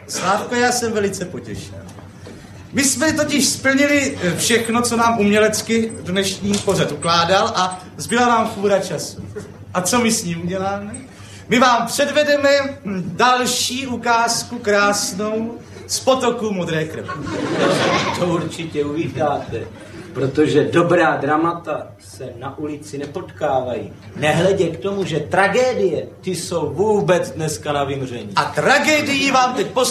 Slávko, já jsem velice potěšen. My jsme totiž splnili všechno, co nám umělecky dnešní pořad ukládal a zbyla nám fůra času. A co my s ním uděláme? My vám předvedeme další ukázku krásnou z potoku modré krve. To určitě uvítáte, protože dobrá dramata se na ulici nepotkávají. Nehledě k tomu, že tragédie, ty jsou vůbec dneska na vymření. A tragédii vám teď